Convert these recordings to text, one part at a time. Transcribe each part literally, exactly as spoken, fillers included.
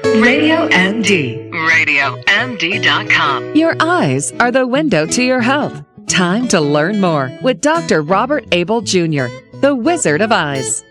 Radio M D. radio M D dot com. Your eyes are the window to your health. Time to learn more with Doctor Robert Abel Junior, the Wizard of Eyes.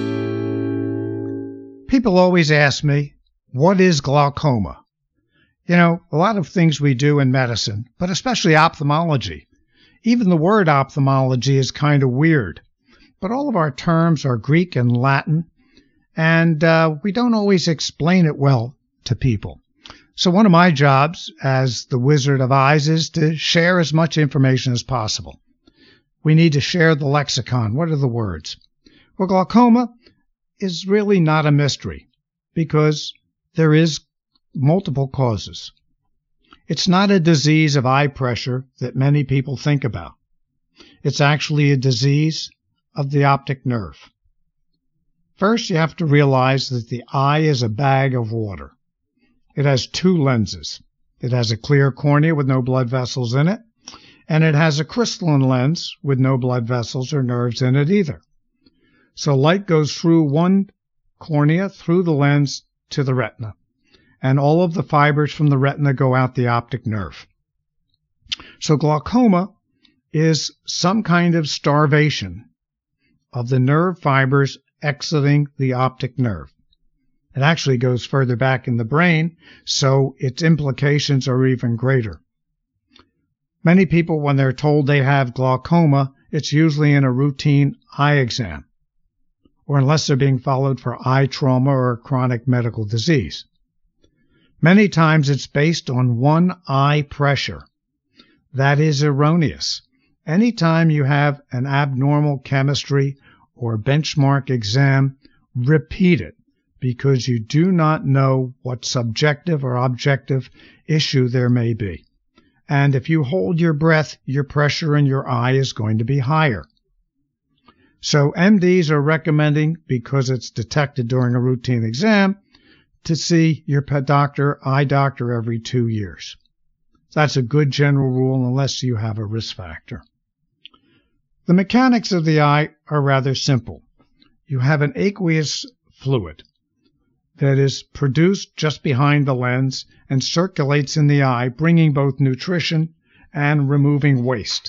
People always ask me, what is glaucoma? You know, a lot of things we do in medicine, but especially ophthalmology. Even the word ophthalmology is kind of weird. But all of our terms are Greek and Latin, and uh, we don't always explain it well to people. So one of my jobs as the Wizard of Eyes is to share as much information as possible. We need to share the lexicon. What are the words? Well, glaucoma is really not a mystery because there is multiple causes. It's not a disease of eye pressure that many people think about. It's actually a disease of the optic nerve. First, you have to realize that the eye is a bag of water. It has two lenses. It has a clear cornea with no blood vessels in it, and it has a crystalline lens with no blood vessels or nerves in it either. So light goes through one cornea, through the lens, to the retina, and all of the fibers from the retina go out the optic nerve. So glaucoma is some kind of starvation of the nerve fibers exiting the optic nerve. It actually goes further back in the brain, so its implications are even greater. Many people, when they're told they have glaucoma, it's usually in a routine eye exam, or unless they're being followed for eye trauma or chronic medical disease. Many times it's based on one eye pressure. That is erroneous. Anytime you have an abnormal chemistry or benchmark exam, repeat it because you do not know what subjective or objective issue there may be. And if you hold your breath, your pressure in your eye is going to be higher. So M Ds are recommending, because it's detected during a routine exam, to see your pet doctor, eye doctor, every two years. That's a good general rule unless you have a risk factor. The mechanics of the eye are rather simple. You have an aqueous fluid that is produced just behind the lens and circulates in the eye, bringing both nutrition and removing waste.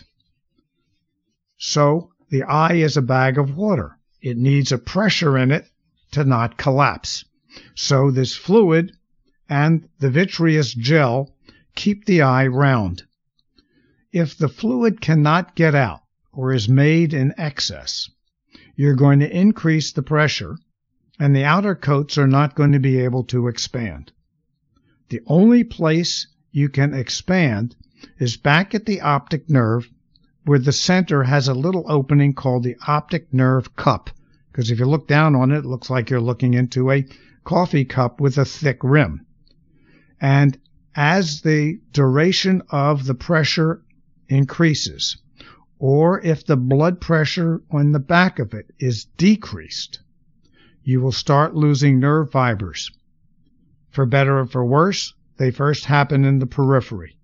So the eye is a bag of water. It needs a pressure in it to not collapse. So this fluid and the vitreous gel keep the eye round. If the fluid cannot get out or is made in excess, you're going to increase the pressure and the outer coats are not going to be able to expand. The only place you can expand is back at the optic nerve where the center has a little opening called the optic nerve cup, because if you look down on it, it looks like you're looking into a coffee cup with a thick rim. And as the duration of the pressure increases, or if the blood pressure on the back of it is decreased, you will start losing nerve fibers. For better or for worse, they first happen in the periphery.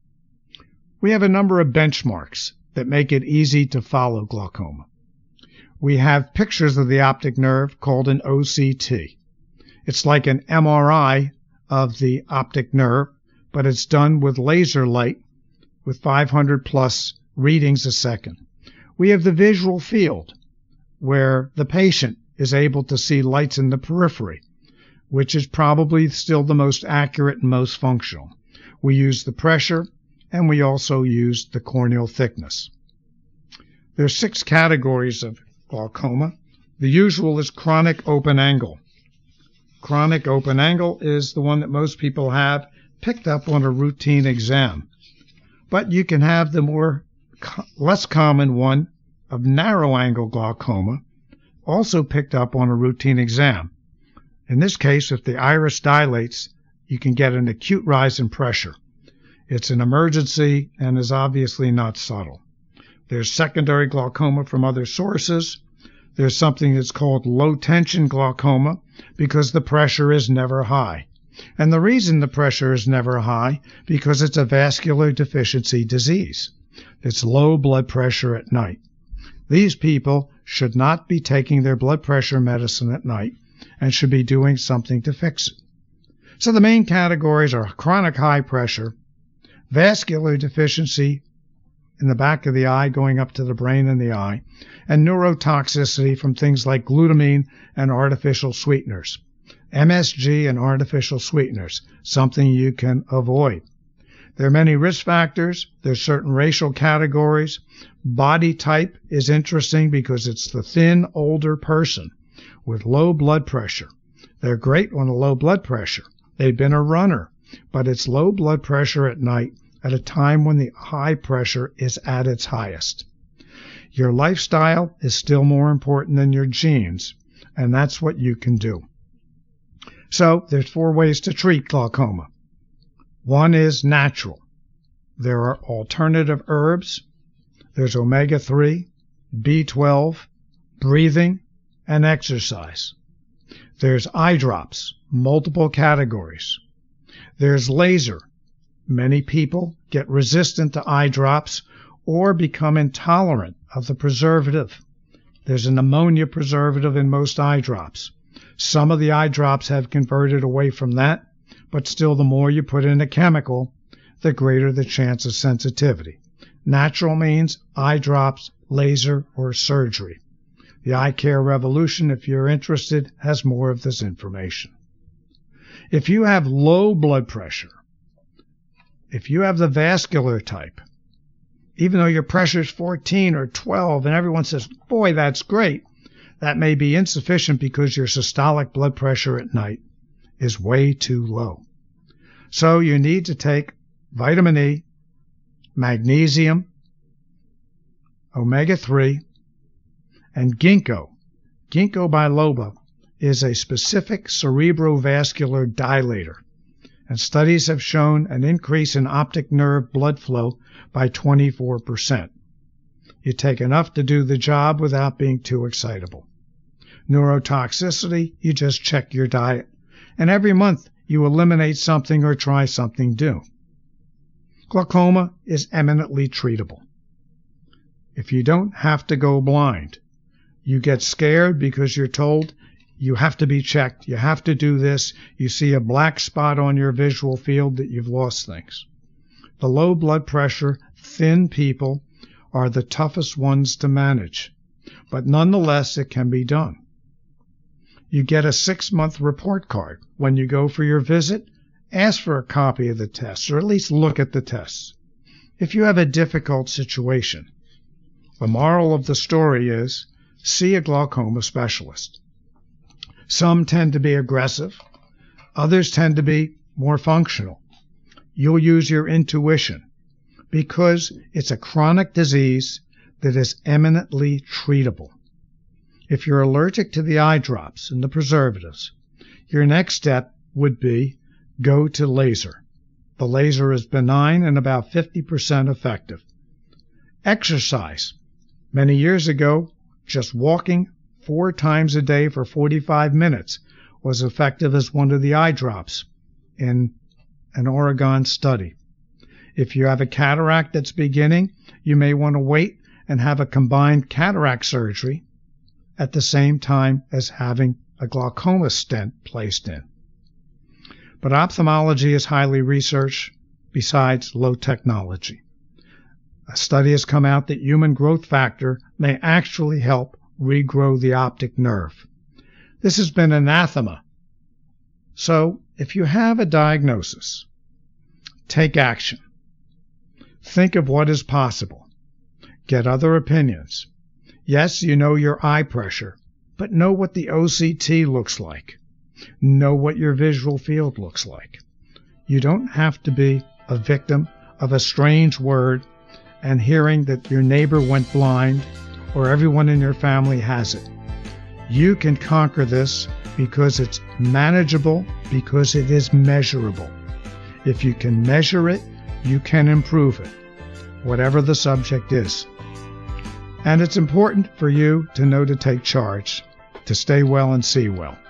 We have a number of benchmarks that make it easy to follow glaucoma. We have pictures of the optic nerve called an O C T. It's like an M R I of the optic nerve, but it's done with laser light with five hundred plus readings a second. We have the visual field, where the patient is able to see lights in the periphery, which is probably still the most accurate and most functional. We use the pressure, and we also use the corneal thickness. There are six categories of glaucoma. The usual is chronic open angle. Chronic open angle is the one that most people have picked up on a routine exam. But you can have the more co- less common one of narrow angle glaucoma, also picked up on a routine exam. In this case, if the iris dilates, you can get an acute rise in pressure. It's an emergency and is obviously not subtle. There's secondary glaucoma from other sources. There's something that's called low-tension glaucoma because the pressure is never high. And the reason the pressure is never high, because it's a vascular deficiency disease. It's low blood pressure at night. These people should not be taking their blood pressure medicine at night and should be doing something to fix it. So the main categories are chronic high pressure, vascular deficiency in the back of the eye going up to the brain and the eye, and neurotoxicity from things like glutamine and artificial sweeteners. M S G and artificial sweeteners, something you can avoid. There are many risk factors. There's certain racial categories. Body type is interesting because it's the thin, older person with low blood pressure. They're great on a low blood pressure. They've been a runner, but it's low blood pressure at night at a time when the high pressure is at its highest. Your lifestyle is still more important than your genes, and that's what you can do. So there's four ways to treat glaucoma. One is natural. There are alternative herbs. There's omega three, B twelve, breathing, and exercise. There's eye drops, multiple categories. There's laser. Many people get resistant to eye drops or become intolerant of the preservative. There's an ammonia preservative in most eye drops. Some of the eye drops have converted away from that, but still the more you put in a chemical, the greater the chance of sensitivity. Natural means eye drops, laser, or surgery. The Eye Care Revolution, if you're interested, has more of this information. If you have low blood pressure, if you have the vascular type, even though your pressure is fourteen or twelve and everyone says, boy, that's great, that may be insufficient because your systolic blood pressure at night is way too low. So you need to take vitamin E, magnesium, omega three, and ginkgo. Ginkgo biloba is a specific cerebrovascular dilator, and studies have shown an increase in optic nerve blood flow by twenty-four percent. You take enough to do the job without being too excitable. Neurotoxicity, you just check your diet, and every month you eliminate something or try something new. Glaucoma is eminently treatable. If you don't have to go blind, you get scared because you're told you have to be checked, you have to do this, you see a black spot on your visual field that you've lost things. The low blood pressure, thin people are the toughest ones to manage, but nonetheless it can be done. You get a six-month report card. When you go for your visit, ask for a copy of the tests, or at least look at the tests. If you have a difficult situation, the moral of the story is, see a glaucoma specialist. Some tend to be aggressive. Others tend to be more functional. You'll use your intuition because it's a chronic disease that is eminently treatable. If you're allergic to the eye drops and the preservatives, your next step would be go to laser. The laser is benign and about fifty percent effective. Exercise. Many years ago, just walking four times a day for forty-five minutes was effective as one of the eye drops in an Oregon study. If you have a cataract that's beginning, you may want to wait and have a combined cataract surgery at the same time as having a glaucoma stent placed in. But ophthalmology is highly researched besides low technology. A study has come out that human growth factor may actually help regrow the optic nerve. This has been anathema. So, if you have a diagnosis, take action. Think of what is possible. Get other opinions. Yes, you know your eye pressure, but know what the O C T looks like. Know what your visual field looks like. You don't have to be a victim of a strange word and hearing that your neighbor went blind or everyone in your family has it. You can conquer this because it's manageable, because it is measurable. If you can measure it, you can improve it, whatever the subject is. And it's important for you to know to take charge, to stay well and see well.